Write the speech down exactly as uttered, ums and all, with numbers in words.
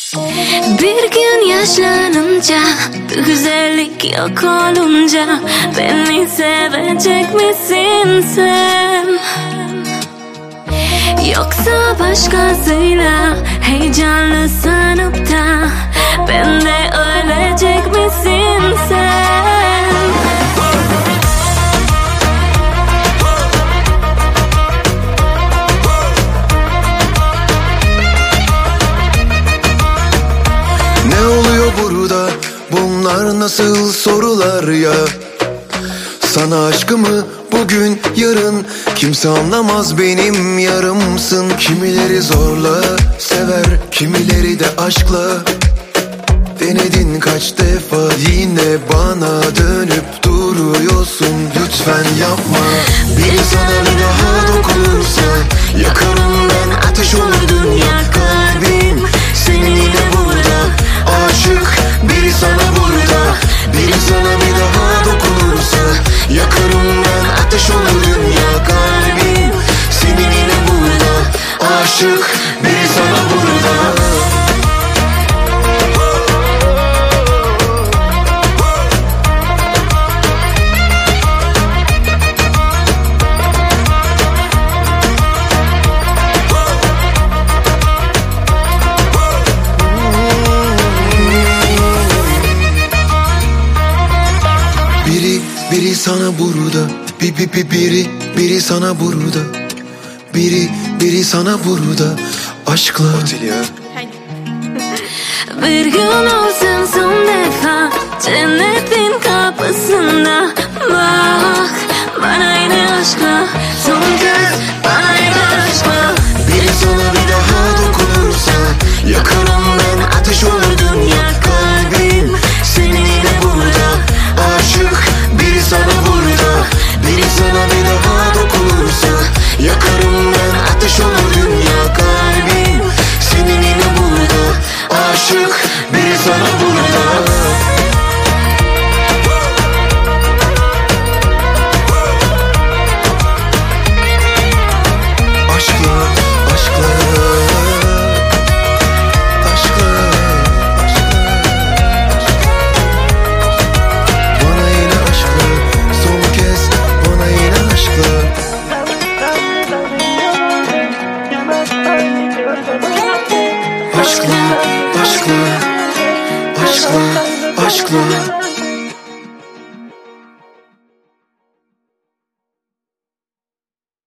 Bir gün yaşlanınca, bir güzellik yok olunca, beni sevecek misin sen? Yoksa başkasıyla heyecanlı sanıp da bende ölecek misin sen? Ne oluyor burada? Bunlar nasıl sorular ya? Sana aşkımı bugün yarın kimse anlamaz, benim yarımsın. Kimileri zorla sever, kimileri de aşkla. Denedin kaç defa, yine bana dönüp duruyorsun. Lütfen yapma. Biri sana bir daha dokunursa yakarım ben, ateş olur dünya. Kalbim senin yine burada, aşık biri sana burada. Biri sana bir daha dokunursa yakarım ben, ateş olur dünya. Kalbim senin yine burada, aşık biri sana burada. Biri, biri sana burada, bi, bi, bi, biri, biri sana burada. Biri, biri sana burada, aşkla. Bir gün olsun son defa cennetin kapısında, bak bana yine aşkla, son kez bana yine aşkla. Biri sana